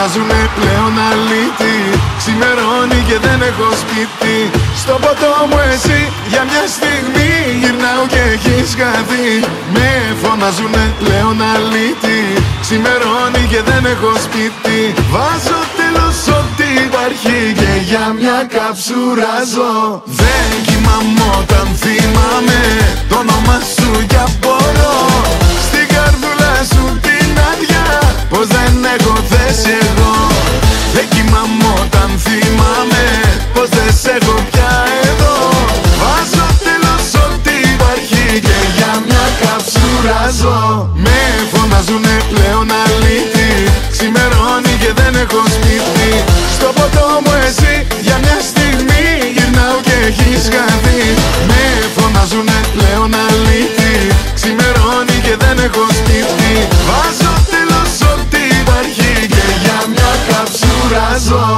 φωνάζουνε πλέον αλήτη. Ξημερώνει και δεν έχω σπίτι. Στο ποτό μου εσύ για μια στιγμή γυρνάω και έχεις χαθεί. Με φωνάζουνε πλέον αλήτη. Ξημερώνει και δεν έχω σπίτι. Βάζω τέλος ό,τι υπάρχει και για μια καψούρα ζω. Δεν κοιμάμαι όταν θυμάμαι το όνομα σου κι απορώ. Στην καρδούλα σου την άδεια πως δεν έχω θέση εγώ. Δεν κοιμάμαι όταν θυμάμαι πως δεν σε έχω πια εδώ. Βάζω τέλος ό,τι υπάρχει και για μια καψούρα ζω. Με φωνάζουνε πλέον αλήτη. Ξημερώνει και δεν έχω σπίτι. Στο ποτό μου εσύ για μια στιγμή γυρνάω και έχεις χαθεί. Με φωνάζουνε πλέον αλήτη. Ξημερώνει και δεν έχω σπίτι. Βάζω τέλος ό,τι υπάρχει και για μια καψούρα ζω.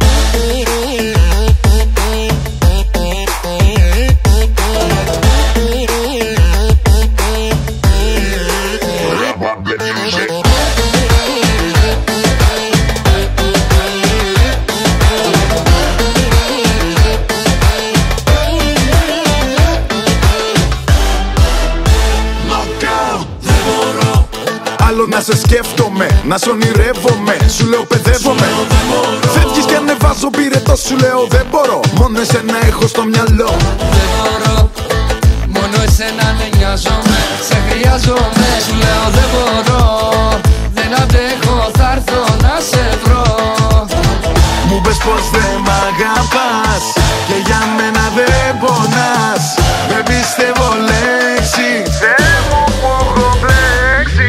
Άλλο να σε σκέφτομαι, να σ' ονειρεύομαι. Σου λέω παιδεύομαι. Φεύγεις και ανεβάζω πυρετό. Σου λέω δεν μπορώ, μόνο εσένα έχω στο μυαλό. Δεν μπορώ, μόνο εσένα ναι νοιάζομαι. Σε χρειάζομαι, σου λέω δεν μπορώ. Δεν αντέχω, θα έρθω να σε βρω. Μου πες πως δεν μ' αγαπάς και για μένα δεν πονάς. Δεν πιστεύω λέξη, Θεέ μου που έχω μπλέξει.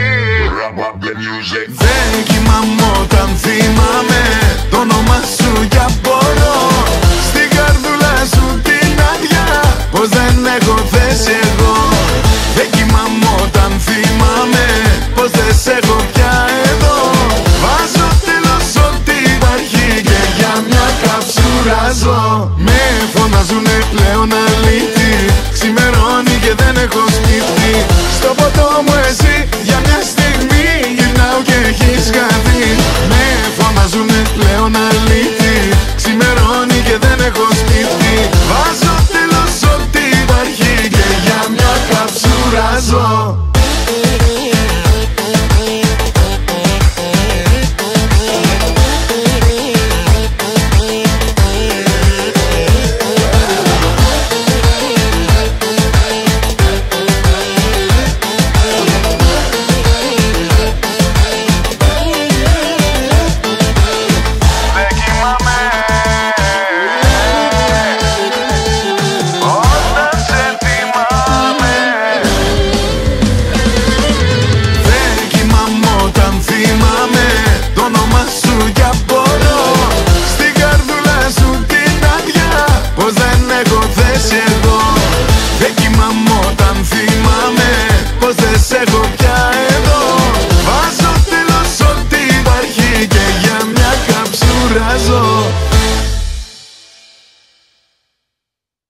Δεν κοιμάμαι όταν θυμάμαι το όνομα σου κι απορώ. Στην καρδούλα σου την άδεια πως δεν έχω θέση εγώ. Δεν κοιμάμαι όταν θυμάμαι πως δεν σε έχω πια εδώ. Βάζω τέλος ό,τι υπάρχει και για μια καψούρα ζω. Με φωνάζουνε πλέον αλήτη. Ξημερώνει και δεν έχω σπίτι. Στο ποτό μου εσύ